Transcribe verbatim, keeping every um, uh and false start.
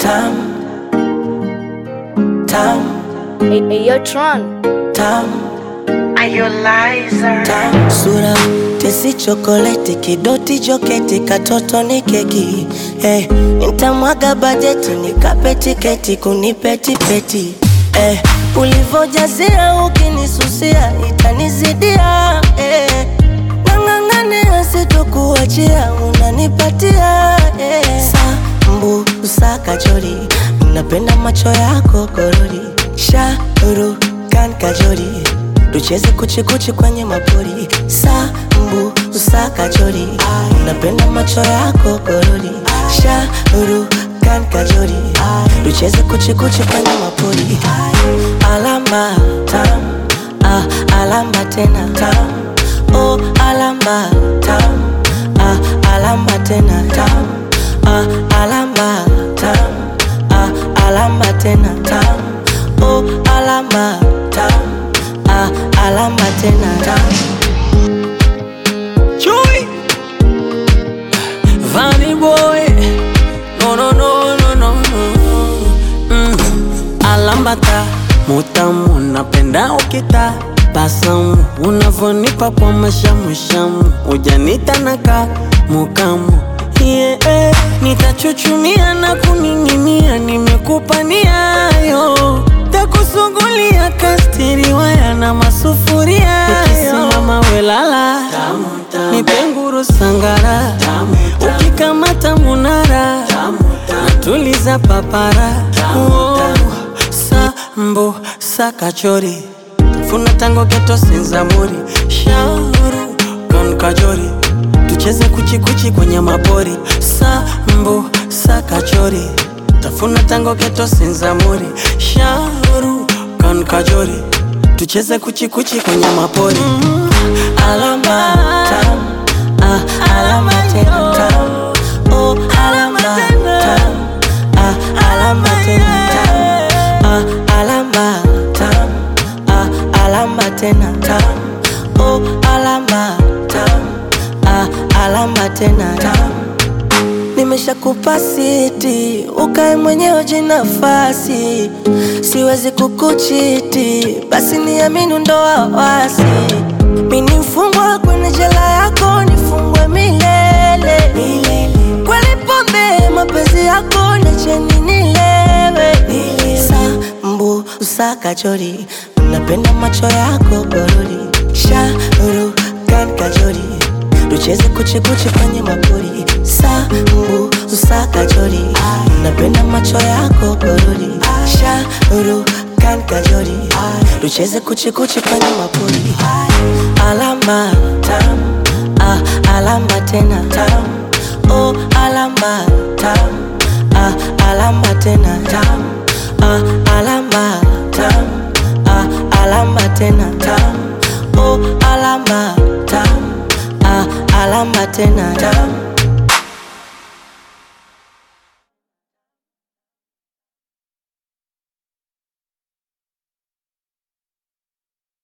tam, tam, Hey, hey, yo, Tron. tam, Are you liar? tam. Sura tesi chokoleti, kidoti joketi, katoto ni keki. Hey, nitamwaga bajeti, nikape tiketi, kunipeti peti. Hey, ulivojazia ukinisusia, itanizidia. Hey, nang'ang'ania sitokuachia, unanipatia. Hey, sambu usaka chori, napenda macho yako korori. Shauru kan kajori, tucheze kuchi kuchi kwenye mapori. Sambu usaka chori, napenda macho yako korori. Shauru kan kajori, tucheze kuchi kuchi kwenye mapori. Alamba tam, ah, alamba tena tam. Oh, alamba tam, ah, alamba tena tam. Ah, alamba tam, ah, alamba tena tam. Oh, alamba tam, ah, alamba tena tam. Chewy, Vanny boy, no no no no no no. Mm. Alambata, mutamu, napenda ukita basamu, unavonipa kwa mashamushamu, ujanita naka mukamu. Yeah, eh, nitachuchumia na kuning'inia, nimekupa niayo, takusugulia kastiri waya na masufuria. Ukisimama welala, nipenguru sangara, ukikamata munara, natuliza papara. Oh, sambo sakachori, funa tango geto senzamuri. Shauru kan kajori, tucheze kuchi kuchi kwenye mapori. Sambo sakachori, tafuna tango geto senzamuri. Shauru kan kajori, tucheze kuchi kuchi kwenye mapori. mm. Alamba tam, ah, alamba tena tam. Oh, alamba tam, ah, alamba tena tam. Ah, alamba tam, ah, alamba tena tam. Oh, alamba tam, ah, alamba tena tam. Nimeshakupa siti, ukae mwenyewe jinafasi. Siwezi kukuchiti, basi niamini ndo wawasi. Mimi mfungwa kwenye jela yako, nifungwe milele, milele. Kweli pombe mapenzi yako, niacheni nilewe. Sambu usaka chori, napenda macho yako korori. Shauru kan kajori, tucheze kuchi kuchi kwenye mapori. Sambu usaka chori, napenda macho yako korori. Shauru kan kajori, tucheze kuchi kuchi kwenye mapori.